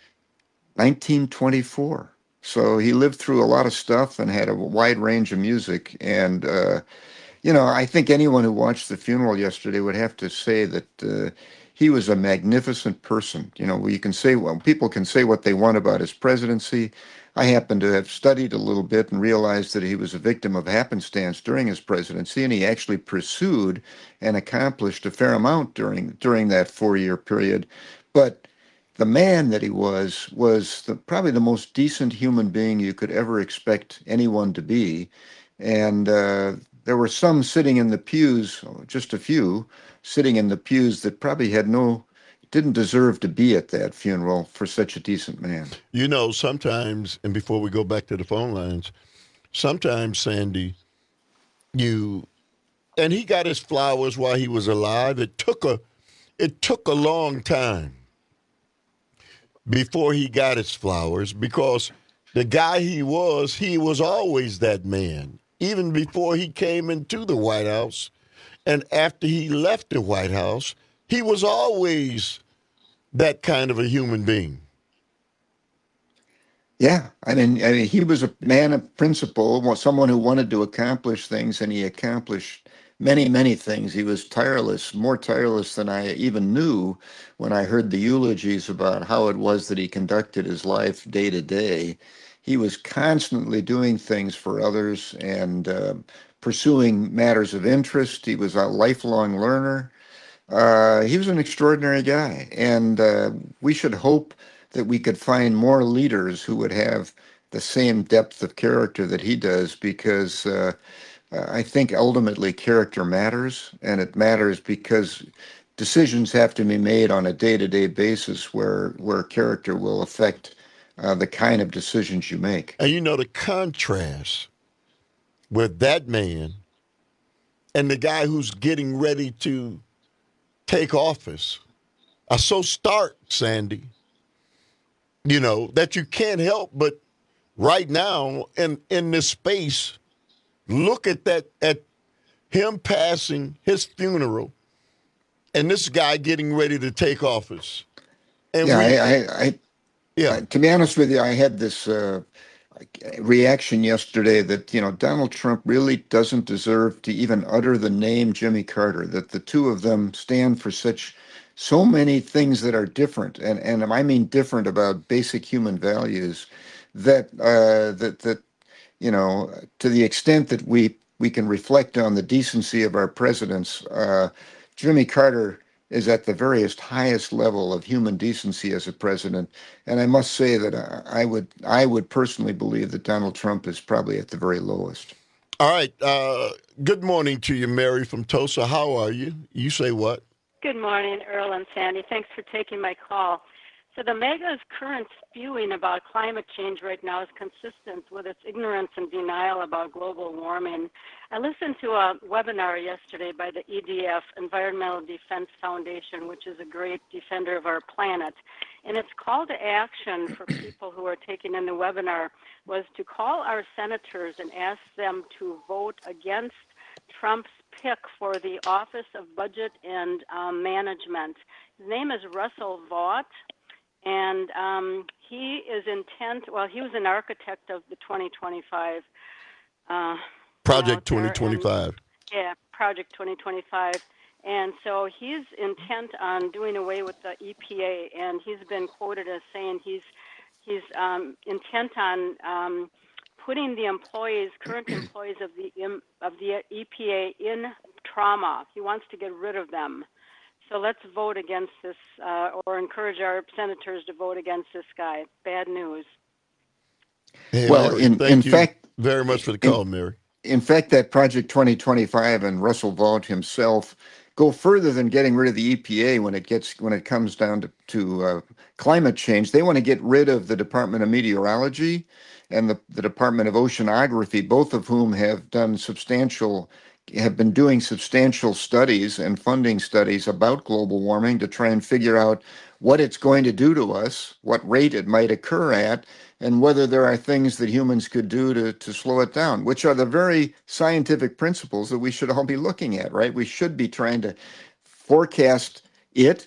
nineteen twenty-four. So he lived through a lot of stuff and had a wide range of music. And, uh, you know, I think anyone who watched the funeral yesterday would have to say that uh, he was a magnificent person. You know, you can say, well, people can say what they want about his presidency. I happen to have studied a little bit and realized that he was a victim of happenstance during his presidency, and he actually pursued and accomplished a fair amount during during that four-year period. But the man that he was, was the, probably the most decent human being you could ever expect anyone to be. And uh, there were some sitting in the pews, just a few, sitting in the pews that probably had no, didn't deserve to be at that funeral for such a decent man. You know, sometimes, and before we go back to the phone lines, sometimes, Sandy, you, and he got his flowers while he was alive. It took a, it took a long time before he got his flowers, because the guy he was, he was always that man, even before he came into the White House. And after he left the White House, he was always that kind of a human being. Yeah, I mean, I mean, he was a man of principle, someone who wanted to accomplish things, and he accomplished many, many things. He was tireless, more tireless than I even knew when I heard the eulogies about how it was that he conducted his life day to day. He was constantly doing things for others and uh, pursuing matters of interest. He was a lifelong learner. Uh, he was an extraordinary guy, and uh, we should hope that we could find more leaders who would have the same depth of character that he does, because uh, I think ultimately character matters, and it matters because decisions have to be made on a day-to-day basis where where character will affect uh, the kind of decisions you make. And you know, the contrast with that man and the guy who's getting ready to take office are so stark, Sandy, you know, that you can't help but right now in, in this space, look at that, at him passing his funeral and this guy getting ready to take office. And yeah, we, I, I, I, yeah. I, to be honest with you, I had this uh, reaction yesterday that, you know, Donald Trump really doesn't deserve to even utter the name Jimmy Carter, that the two of them stand for such, so many things that are different. And, and I mean different about basic human values that, uh, that, that, you know, to the extent that we, we can reflect on the decency of our presidents, uh, Jimmy Carter is at the various highest level of human decency as a president. And I must say that I would I would personally believe that Donald Trump is probably at the very lowest. All right. Uh, good morning to you, Mary from Tulsa. How are you? You say what? Good morning, Earl and Sandy. Thanks for taking my call. So the MAGA's current spewing about climate change right now is consistent with its ignorance and denial about global warming. I listened to a webinar yesterday by the E D F, Environmental Defense Foundation, which is a great defender of our planet. And its call to action for people who are taking in the webinar was to call our senators and ask them to vote against Trump's pick for the Office of Budget and um, Management. His name is Russell Vought. And um, he is intent, well, he was an architect of the twenty twenty-five. Uh, Project you know, twenty twenty-five. And, yeah, Project twenty twenty-five. And so he's intent on doing away with the E P A, and he's been quoted as saying he's he's um, intent on um, putting the employees, current employees of the of the E P A in trauma. He wants to get rid of them. So let's vote against this, uh, or encourage our senators to vote against this guy. Bad news. Hey, well, Mary, in, thank in you fact, very much for the call, in, Mary. In fact, that Project twenty twenty-five and Russell Vought himself go further than getting rid of the E P A when it gets when it comes down to, to uh, climate change. They want to get rid of the Department of Meteorology and the, the Department of Oceanography, both of whom have done substantial have been doing substantial studies and funding studies about global warming to try and figure out what it's going to do to us, what rate it might occur at, and whether there are things that humans could do to, to slow it down, which are the very scientific principles that we should all be looking at, right? We should be trying to forecast it,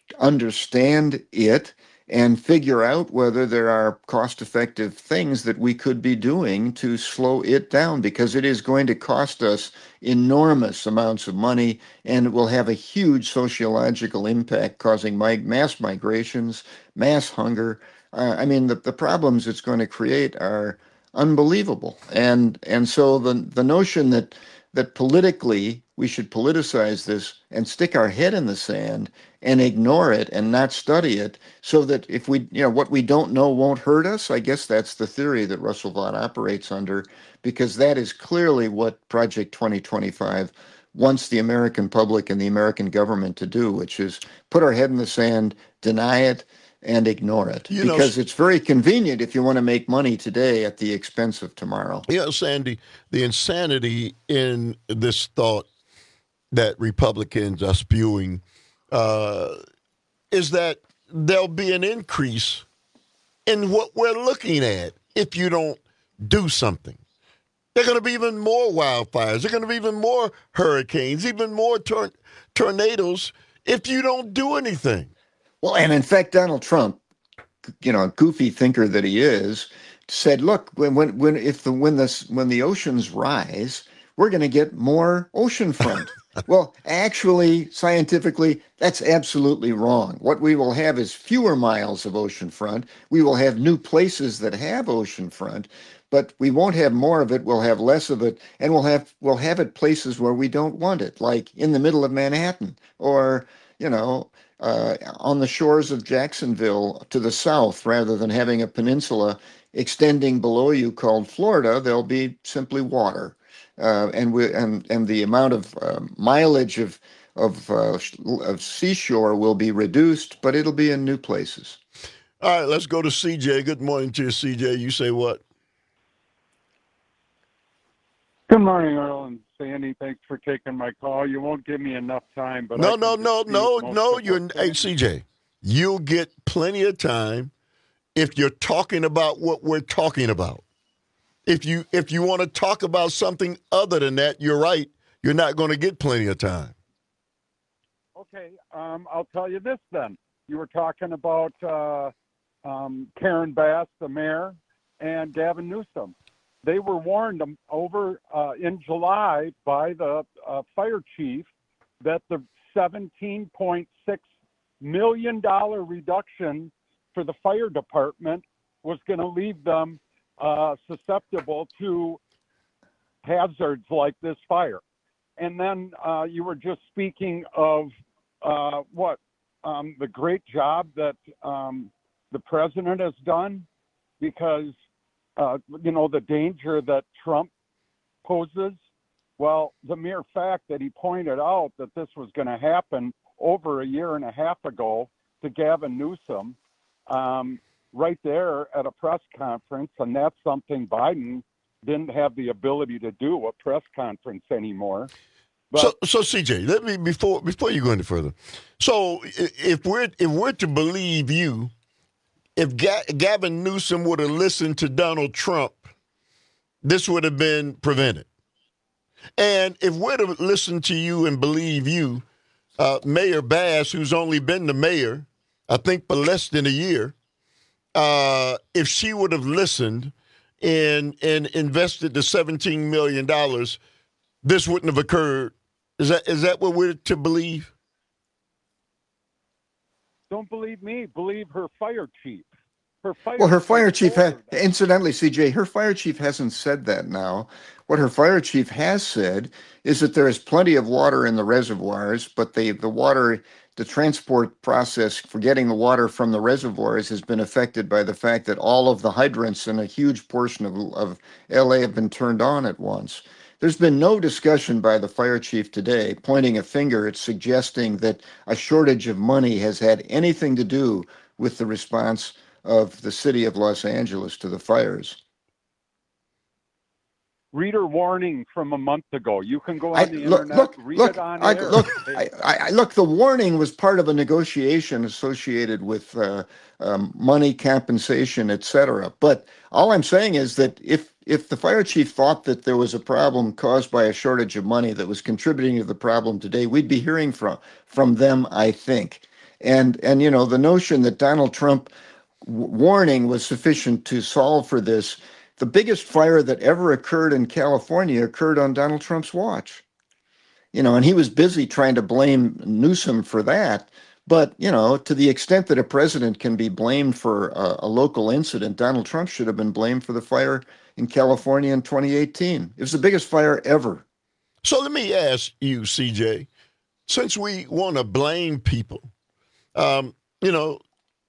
understand it, and figure out whether there are cost-effective things that we could be doing to slow it down, because it is going to cost us enormous amounts of money, and it will have a huge sociological impact, causing mi- mass migrations, mass hunger. Uh, I mean, the, the problems it's going to create are unbelievable. And and so the the notion that that politically we should politicize this and stick our head in the sand and ignore it and not study it, so that if we, you know, what we don't know won't hurt us. I guess that's the theory that Russell Vought operates under, because that is clearly what Project twenty twenty-five wants the American public and the American government to do, which is put our head in the sand, deny it, and ignore it. You because know, it's very convenient if you want to make money today at the expense of tomorrow. You know, Sandy, the insanity in this thought that Republicans are spewing uh, is that there'll be an increase in what we're looking at if you don't do something. There are going to be even more wildfires. There are going to be even more hurricanes, even more tor- tornadoes if you don't do anything. Well, and in fact, Donald Trump, you know, a goofy thinker that he is, said, "Look, when when when if the when the when the oceans rise, we're going to get more oceanfront." Well, actually, scientifically, that's absolutely wrong. What we will have is fewer miles of oceanfront. We will have new places that have oceanfront, but we won't have more of it. We'll have less of it, and we'll have we'll have it places where we don't want it, like in the middle of Manhattan, or you know, uh, on the shores of Jacksonville to the south, rather than having a peninsula extending below you called Florida. There'll be simply water. Uh, and we and and the amount of uh, mileage of of uh, of seashore will be reduced, but it'll be in new places. All right, let's go to C J. Good morning to you, C J. You say what? Good morning, Earl and Sandy. Thanks for taking my call. You won't give me enough time, but no, I no, no, no, no. You're hey, C J. You'll get plenty of time if you're talking about what we're talking about. If you if you want to talk about something other than that, you're right. You're not going to get plenty of time. Okay, um, I'll tell you this then. You were talking about uh, um, Karen Bass, the mayor, and Gavin Newsom. They were warned over uh, in July by the uh, fire chief that the seventeen point six million dollars reduction for the fire department was going to leave them Uh, susceptible to hazards like this fire. And then uh, you were just speaking of uh, what um, the great job that um, the president has done, because uh, you know the danger that Trump poses. Well, the mere fact that he pointed out that this was going to happen over a year and a half ago to Gavin Newsom, um, right there at a press conference, and that's something Biden didn't have the ability to do, a press conference anymore. But, so, so C J, let me before before you go any further. So, if we're if we're to believe you, if Ga- Gavin Newsom would have listened to Donald Trump, this would have been prevented. And if we're to listen to you and believe you, uh, Mayor Bass, who's only been the mayor, I think for less than a year, uh, if she would have listened and and invested the seventeen million dollars, this wouldn't have occurred. Is that is that what we're to believe? don't believe me. Believe her fire chief. Her fire Well, her fire chief chief, ha- incidentally, C J, her fire chief hasn't said that now. What her fire chief has said is that there is plenty of water in the reservoirs, but the, the water, the transport process for getting the water from the reservoirs has been affected by the fact that all of the hydrants in a huge portion of, of L A have been turned on at once. There's been no discussion by the fire chief today pointing a finger at suggesting that a shortage of money has had anything to do with the response of the city of Los Angeles to the fires. Read her warning from a month ago. You can go on I, the look, internet, look, read look, it on I, air. look, I, I, look, the warning was part of a negotiation associated with uh, um, money compensation, et cetera. But all I'm saying is that if if the fire chief thought that there was a problem caused by a shortage of money that was contributing to the problem today, we'd be hearing from from them, I think. And and you know, the notion that Donald Trump w- warning was sufficient to solve for this. The biggest fire that ever occurred in California occurred on Donald Trump's watch. You know, and he was busy trying to blame Newsom for that. But, you know, to the extent that a president can be blamed for a, a local incident, Donald Trump should have been blamed for the fire in California in twenty eighteen. It was the biggest fire ever. So let me ask you, C J, since we want to blame people, um, you know,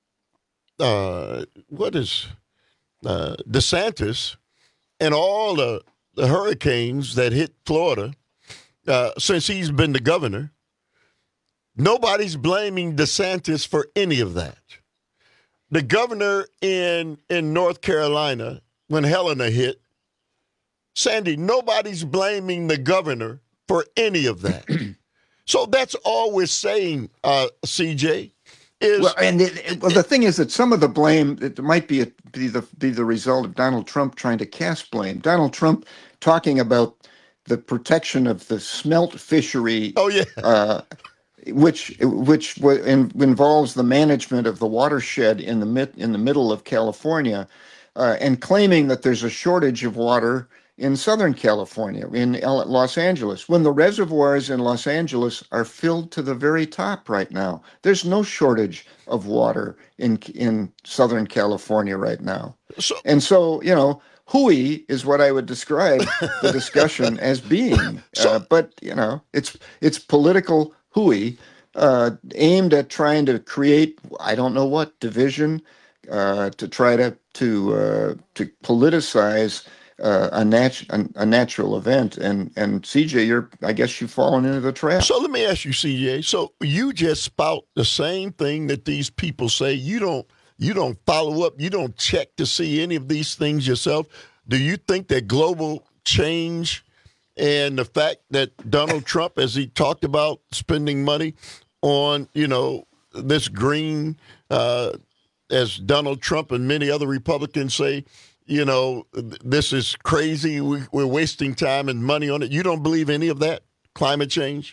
uh, what is... Uh, DeSantis and all the, the hurricanes that hit Florida uh, since he's been the governor, nobody's blaming DeSantis for any of that. The governor in, in North Carolina, when Helena hit, Sandy, nobody's blaming the governor for any of that. So that's all we're saying, uh, C J. Is, well, and it, it, well, the thing is that some of the blame it might be a, be the be the result of Donald Trump trying to cast blame. Donald Trump talking about the protection of the smelt fishery. Oh yeah, uh, which which w- in, involves the management of the watershed in the mid, in the middle of California, uh, and claiming that there's a shortage of water in Southern California, in L- Los Angeles, when the reservoirs in Los Angeles are filled to the very top right now. There's no shortage of water in in Southern California right now. So, and so, you know, hooey is what I would describe the discussion as being. So, uh, but, you know, it's it's political hooey uh, aimed at trying to create, I don't know what, division, uh, to try to, to, uh, to politicize Uh, a, nat- a, a natural event, and and C J, you're I guess you've fallen into the trap. So let me ask you, C J. So you just spout the same thing that these people say. You don't you don't follow up. You don't check to see any of these things yourself. Do you think that global change and the fact that Donald Trump, as he talked about spending money on, you know, this green, uh, as Donald Trump and many other Republicans say, you know, this is crazy, we, we're wasting time and money on it. You don't believe any of that, climate change?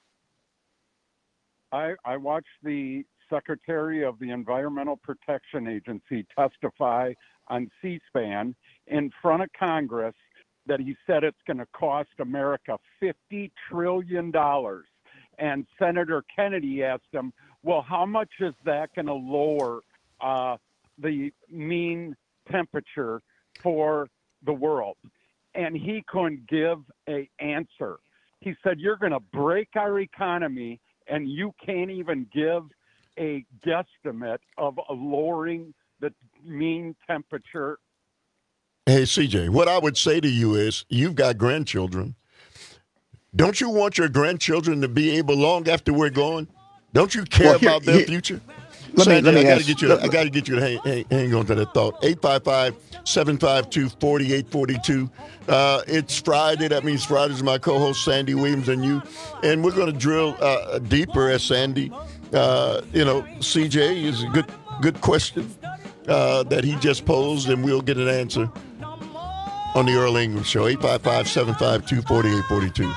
I, I watched the Secretary of the Environmental Protection Agency testify on C-SPAN in front of Congress that he said it's going to cost America fifty trillion dollars. And Senator Kennedy asked him, well, how much is that going to lower uh, the mean temperature for the world? And he couldn't give a answer. He said, you're going to break our economy and you can't even give a guesstimate of a lowering the mean temperature. Hey, C J, what I would say to you is you've got grandchildren. Don't you want your grandchildren to be able long after we're gone? Don't you care Well, here- about their here- future? Let me, Sandy, let me I got to ask, get you. To, I got to get you to hang, hang, hang on to that thought. eight five five, seven five two, four eight four two. Uh, it's Friday. That means Friday's my co-host Sandy Williams and you, and we're going to drill uh, deeper as Sandy. Uh, you know, C J is a good good question uh, that he just posed, and we'll get an answer on the Earl Ingram Show. eight five five, seven five two, four eight four two.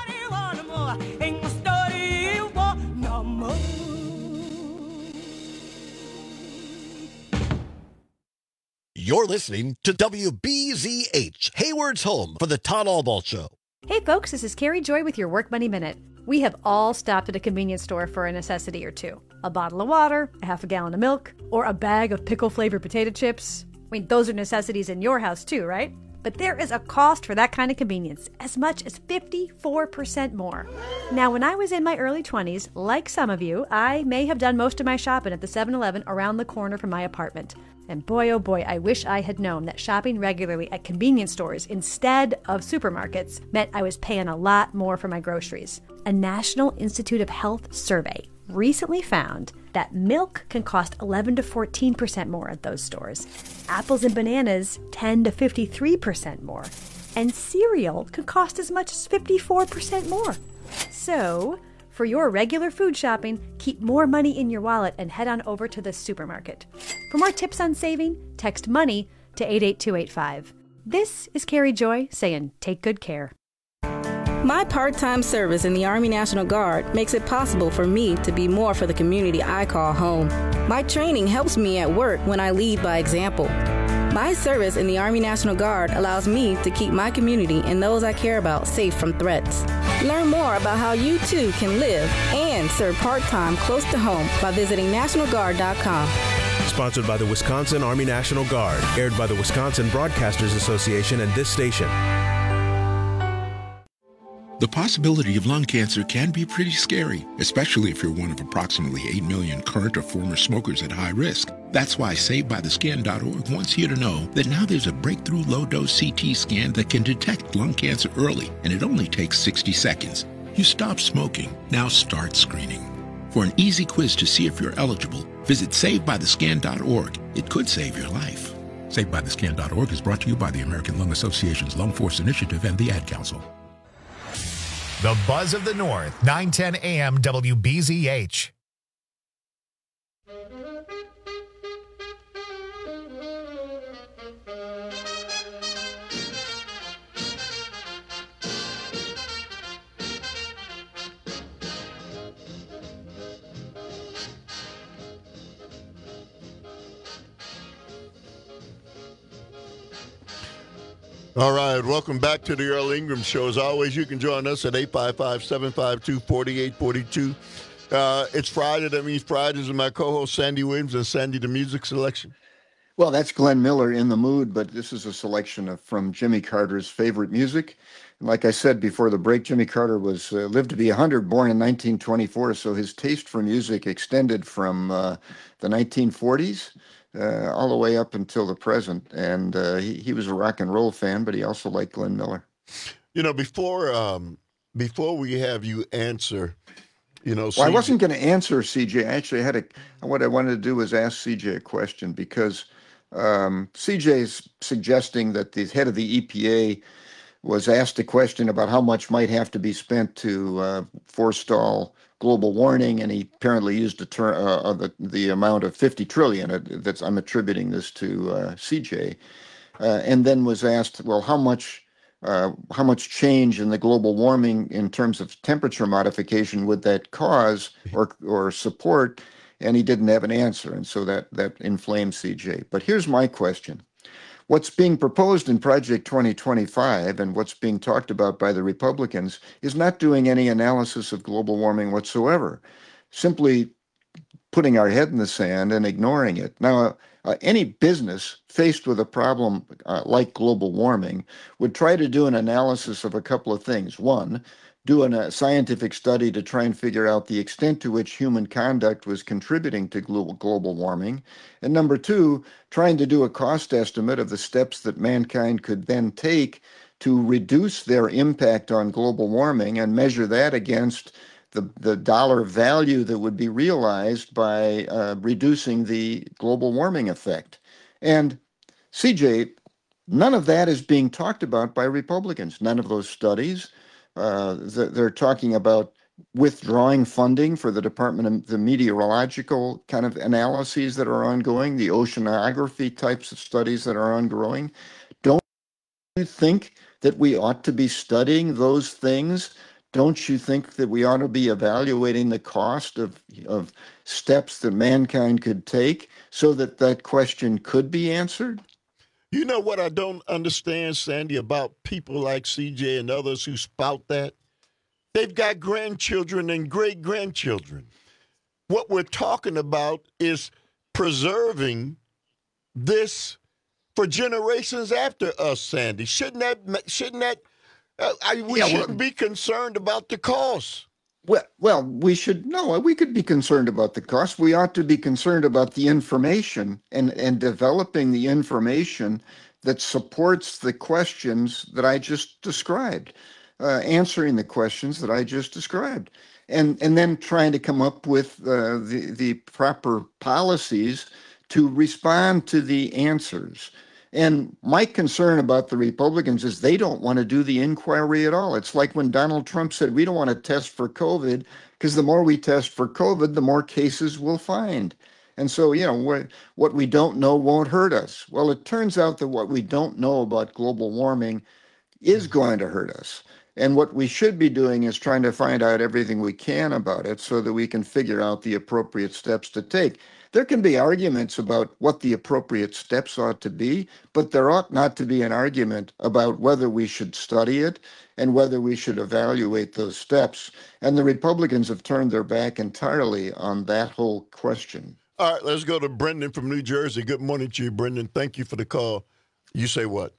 You're listening to W B Z H, Hayward's home for the Todd Albaugh Show. Hey folks, this is Carrie Joy with your Work Money Minute. We have all stopped at a convenience store for a necessity or two. A bottle of water, a half a gallon of milk, or a bag of pickle-flavored potato chips. I mean, those are necessities in your house too, right? But there is a cost for that kind of convenience, as much as fifty-four percent more. Now, when I was in my early twenties, like some of you, I may have done most of my shopping at the seven eleven around the corner from my apartment. And boy, oh boy, I wish I had known that shopping regularly at convenience stores instead of supermarkets meant I was paying a lot more for my groceries. A National Institute of Health survey recently found that milk can cost eleven to fourteen percent more at those stores. Apples and bananas, ten to fifty-three percent more. And cereal can cost as much as fifty-four percent more. So, for your regular food shopping, keep more money in your wallet and head on over to the supermarket. For more tips on saving, text MONEY to eight eight two eight five. This is Carrie Joy saying take good care. My part-time service in the Army National Guard makes it possible for me to be more for the community I call home. My training helps me at work when I lead by example. My service in the Army National Guard allows me to keep my community and those I care about safe from threats. Learn more about how you too can live and serve part-time close to home by visiting national guard dot com. Sponsored by the Wisconsin Army National Guard. Aired by the Wisconsin Broadcasters Association and this station. The possibility of lung cancer can be pretty scary, especially if you're one of approximately eight million current or former smokers at high risk. That's why Saved By The Scan dot org wants you to know that now there's a breakthrough low-dose C T scan that can detect lung cancer early, and it only takes sixty seconds. You stop smoking, now start screening. For an easy quiz to see if you're eligible, visit Saved By The Scan dot org. It could save your life. Saved By The Scan dot org is brought to you by the American Lung Association's Lung Force Initiative and the Ad Council. The Buzz of the North, nine ten A M W B Z H. All right, welcome back to the Earl Ingram Show. As always, you can join us at eight five five, seven five two, four eight four two. Uh, it's Friday. That means Fridays with my co-host Sandy Williams and Sandy, the music selection. Well, that's Glenn Miller in the mood, but this is a selection of from Jimmy Carter's favorite music. And like I said before the break, Jimmy Carter was uh, lived to be one hundred, born in nineteen twenty-four, so his taste for music extended from uh, the nineteen forties uh, all the way up until the present. And uh, he, he was a rock and roll fan, but he also liked Glenn Miller. You know, before um, before we have you answer, you know, well, I wasn't going to answer C J. I actually had a, what I wanted to do was ask C J a question because um, C J's suggesting that the head of the E P A was asked a question about how much might have to be spent to uh, forestall global warming, and he apparently used a ter- uh, the, the amount of fifty trillion. Uh, that's I'm attributing this to uh, C J, uh, and then was asked, well, how much uh, how much change in the global warming in terms of temperature modification would that cause or or support? And he didn't have an answer, and so that that inflamed C J. But here's my question. What's being proposed in Project twenty twenty-five and what's being talked about by the Republicans is not doing any analysis of global warming whatsoever, simply putting our head in the sand and ignoring it. Now, uh, any business faced with a problem uh, like global warming would try to do an analysis of a couple of things. One, do a scientific study to try and figure out the extent to which human conduct was contributing to global, global warming. And number two, trying to do a cost estimate of the steps that mankind could then take to reduce their impact on global warming and measure that against the, the dollar value that would be realized by uh, reducing the global warming effect. And C J, none of that is being talked about by Republicans. None of those studies. Uh, they're talking about withdrawing funding for the Department of the meteorological kind of analyses that are ongoing, the oceanography types of studies that are ongoing. Don't you think that we ought to be studying those things? Don't you think that we ought to be evaluating the cost of, of steps that mankind could take so that that question could be answered? You know what I don't understand, Sandy, about people like C J and others who spout that? They've got grandchildren and great-grandchildren. What we're talking about is preserving this for generations after us, Sandy. Shouldn't that, shouldn't that, uh, I, we Yeah, shouldn't well- be concerned about the cost. Well, well, we should no. We could be concerned about the cost. We ought to be concerned about the information and and developing the information that supports the questions that I just described, uh, answering the questions that I just described, and and then trying to come up with uh, the the proper policies to respond to the answers. And my concern about the Republicans is they don't want to do the inquiry at all. It's like when Donald Trump said, we don't want to test for COVID because the more we test for COVID, the more cases we'll find. And so, you know, what, what we don't know won't hurt us. Well, it turns out that what we don't know about global warming is going to hurt us. And what we should be doing is trying to find out everything we can about it so that we can figure out the appropriate steps to take. There can be arguments about what the appropriate steps ought to be, but there ought not to be an argument about whether we should study it and whether we should evaluate those steps. And the Republicans have turned their back entirely on that whole question. All right, let's go to Brendan from New Jersey. Good morning to you, Brendan. Thank you for the call. You say what?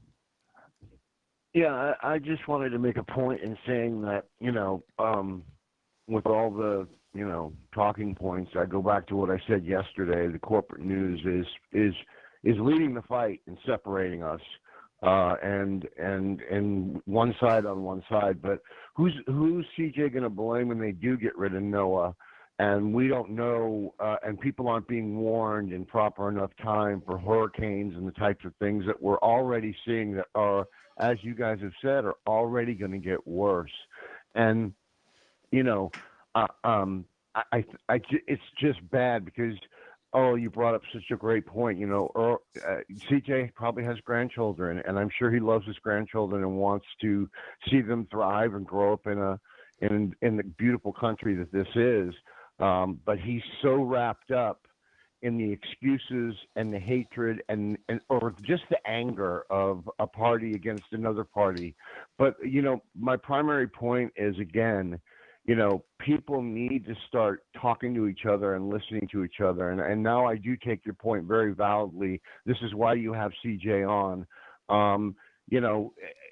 Yeah, I, I just wanted to make a point in saying that, you know, um, with all the, you know, talking points, I go back to what I said yesterday. The corporate news is is is leading the fight and separating us, uh, and and and one side on one side. But who's who's C J going to blame when they do get rid of NOAA? And we don't know, uh, and people aren't being warned in proper enough time for hurricanes and the types of things that we're already seeing that are, as you guys have said, are already going to get worse. And, you know, uh, um, I, I, I, it's just bad because, oh, you brought up such a great point. You know, Earl, uh, C J probably has grandchildren, and I'm sure he loves his grandchildren and wants to see them thrive and grow up in a in in the beautiful country that this is. Um, but he's so wrapped up in the excuses and the hatred and, and or just the anger of a party against another party. But, you know, my primary point is, again, you know, people need to start talking to each other and listening to each other. And, and now I do take your point very validly. This is why you have C J on. Um, you know,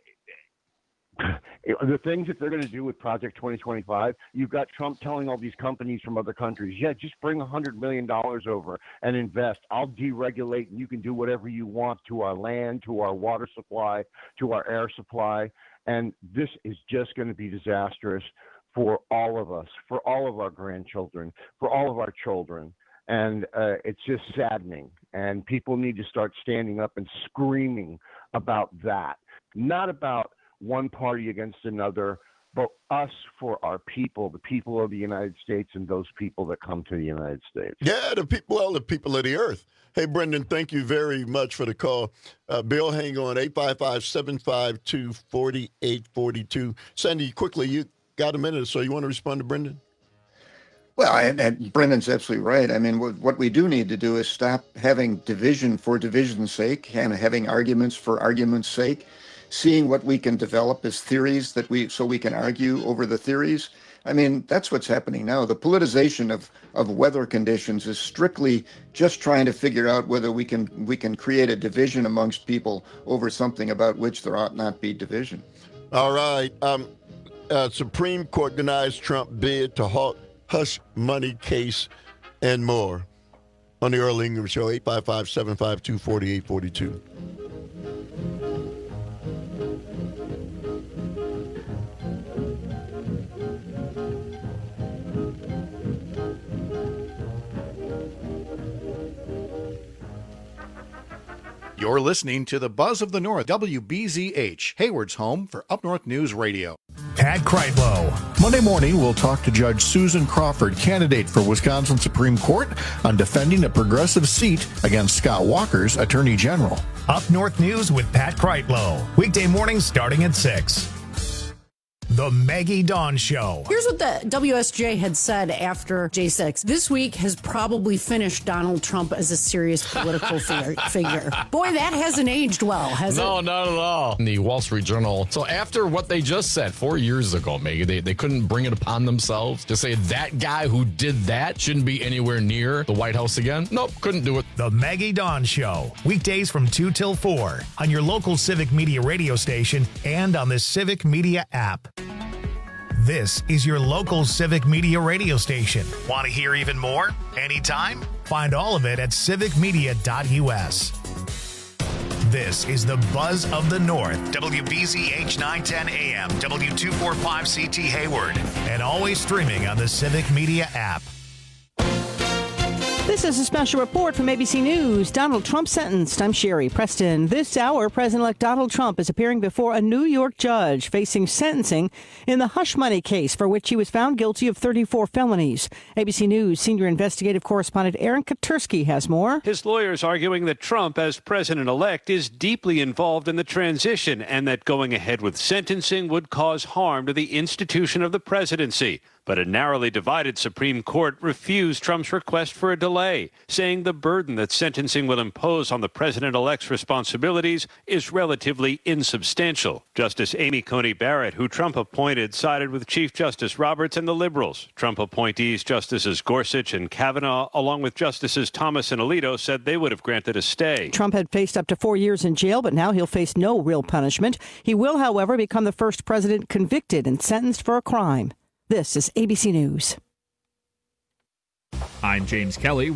the things that they're going to do with Project twenty twenty-five, you've got Trump telling all these companies from other countries, yeah, just bring one hundred million dollars over and invest. I'll deregulate and you can do whatever you want to our land, to our water supply, to our air supply. And this is just going to be disastrous for all of us, for all of our grandchildren, for all of our children. And uh, it's just saddening. And people need to start standing up and screaming about that, not about one party against another, but us for our people, the people of the United States and those people that come to the United States. Yeah, the people, all the people of the earth. Hey, Brendan, thank you very much for the call. Uh, Bill, hang on, eight five five, seven five two, four eight four two. Sandy, quickly, you got a minute or so. You want to respond to Brendan? Well, and, and Brendan's absolutely right. I mean, what, what we do need to do is stop having division for division's sake and having arguments for argument's sake. Seeing what we can develop as theories that we so we can argue over the theories. I mean, that's what's happening now. The politicization of, of weather conditions is strictly just trying to figure out whether we can we can create a division amongst people over something about which there ought not be division. All right. Um, uh, Supreme Court denies Trump bid to halt hush money case and more. On the Earl Ingram Show, eight five five, seven five two, four eight four two. You're listening to the Buzz of the North, W B Z H, Hayward's home for Up North News Radio. Pat Kreitlow. Monday morning, we'll talk to Judge Susan Crawford, candidate for Wisconsin Supreme Court, on defending a progressive seat against Scott Walker's Attorney General. Up North News with Pat Kreitlow. Weekday mornings starting at six. The Maggie Dawn Show. Here's what the W S J had said after J six. This week has probably finished Donald Trump as a serious political figure. figure. Boy, that hasn't aged well, has no, it? No, not at all. In the Wall Street Journal. So after what they just said four years ago, Maggie, they, they couldn't bring it upon themselves to say that guy who did that shouldn't be anywhere near the White House again. Nope, couldn't do it. The Maggie Dawn Show. Weekdays from two till four on your local Civic Media radio station and on the Civic Media app. This is your local Civic Media radio station. Want to hear even more? Anytime? Find all of it at civic media dot u s. This is the Buzz of the North, W B Z H nine ten A M, W two forty-five C T Hayward, and always streaming on the Civic Media app. This is a special report from A B C News. Donald Trump sentenced. I'm Sherry Preston. This hour, President-elect Donald Trump is appearing before a New York judge facing sentencing in the hush money case for which he was found guilty of thirty-four felonies. A B C News senior investigative correspondent Aaron Katursky has more. His lawyers arguing that Trump, as president-elect, is deeply involved in the transition and that going ahead with sentencing would cause harm to the institution of the presidency. But a narrowly divided Supreme Court refused Trump's request for a delay, saying the burden that sentencing will impose on the president-elect's responsibilities is relatively insubstantial. Justice Amy Coney Barrett, who Trump appointed, sided with Chief Justice Roberts and the liberals. Trump appointees Justices Gorsuch and Kavanaugh, along with Justices Thomas and Alito, said they would have granted a stay. Trump had faced up to four years in jail, but now he'll face no real punishment. He will, however, become the first president convicted and sentenced for a crime. This is A B C News. I'm James Kelly.